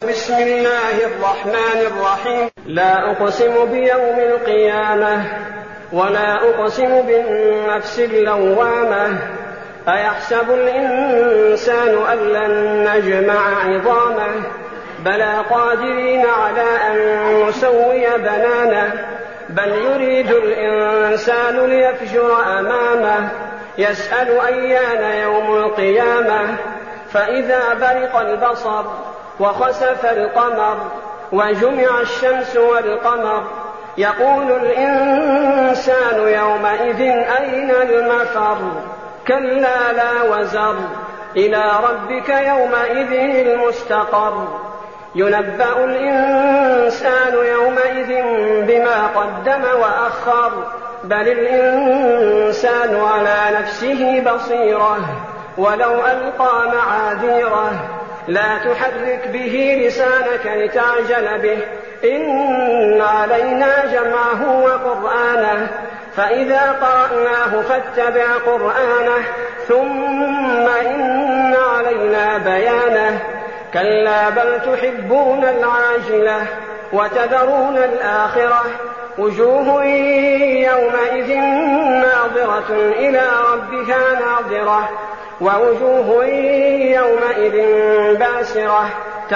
بسم الله الرحمن الرحيم. لا أقسم بيوم القيامة ولا أقسم بالنفس اللوامة. أيحسب الإنسان أن لن نجمع عظامه بلى قادرين على أن نسوي بنانه بل يريد الإنسان ليفجر أمامه يسأل أيان يوم القيامة فإذا برق البصر وخسف القمر وجمع الشمس والقمر يقول الإنسان يومئذ أين المفر كلا لا وزر إلى ربك يومئذ المستقر ينبأ الإنسان يومئذ بما قدم وأخر بل الإنسان على نفسه بصيرة ولو ألقى معاذيره لا تحرك به لسانك لتعجل به إن علينا جمعه وقرآنه فإذا قرأناه فاتبع قرآنه ثم إن علينا بيانه كلا بل تحبون العاجلة وتذرون الآخرة وجوه يومئذ ناظرة إلى ربها ناظرة ووجوه يومئذ باسرة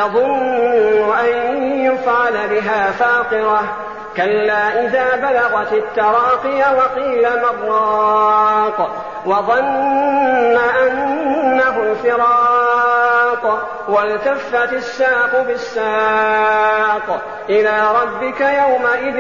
تظن أن يفعل بها فاقرة كلا إذا بلغت التراقي وقيل من راق وظن أنه الفراق والتفت الساق بالساق إلى ربك يومئذ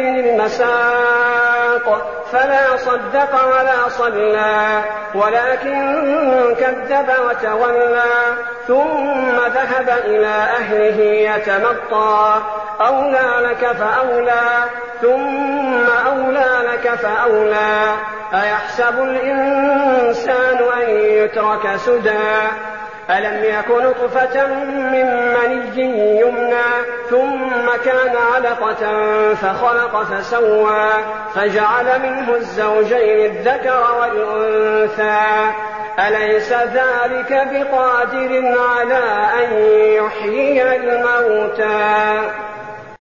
المساق فلا صدق ولا صلى ولكن كذب وتولى ثم ذهب إلى أهله يتمطى أولى لك فأولى ثم أولى لك فأولى أيحسب الإنسان أن يترك سدى ألم يكن نطفة من مني يمنى ثم كان علقة فخلق فسوى فجعل منه الزوجين الذكر والأنثى أليس ذلك بقادر على أن يحيي الموتى